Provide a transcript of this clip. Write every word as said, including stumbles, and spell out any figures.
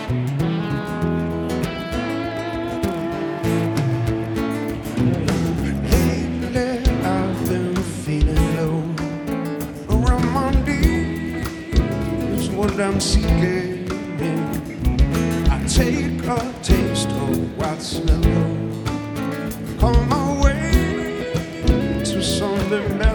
What I'm seeking, I take a taste of what's mellow, on my way to something better.